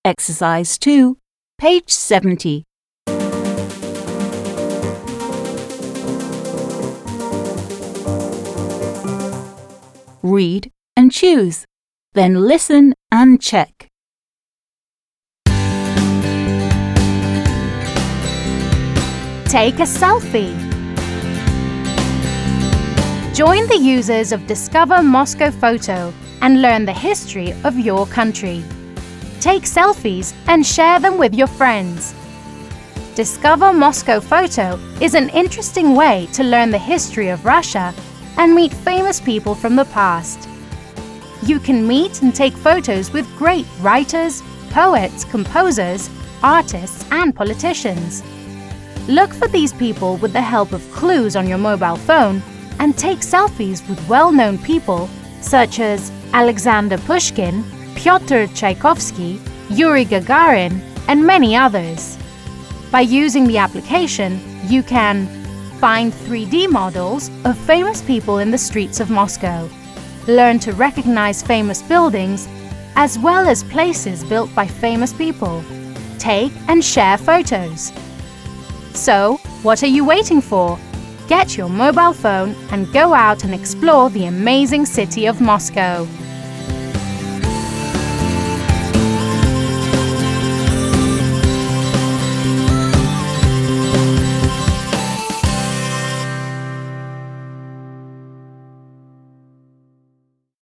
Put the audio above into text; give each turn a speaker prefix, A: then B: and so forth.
A: Exercise 2, page 70. Read and choose, then listen and check.
B: Take a selfie. Join the users of Discover Moscow Photo and learn the history of your country. Take selfies and share them with your friends. Discover Moscow Photo is an interesting way to learn the history of Russia and meet famous people from the past. You can meet and take photos with great writers, poets, composers, artists, and politicians. Look for these people with the help of clues on your mobile phone and take selfies with well-known people such as Alexander Pushkin, Pyotr Tchaikovsky, Yuri Gagarin, and many others. By using the application, you can find 3D models of famous people in the streets of Moscow, learn to recognize famous buildings, as well as places built by famous people, take and share photos. So, what are you waiting for? Get your mobile phone and go out and explore the amazing city of Moscow.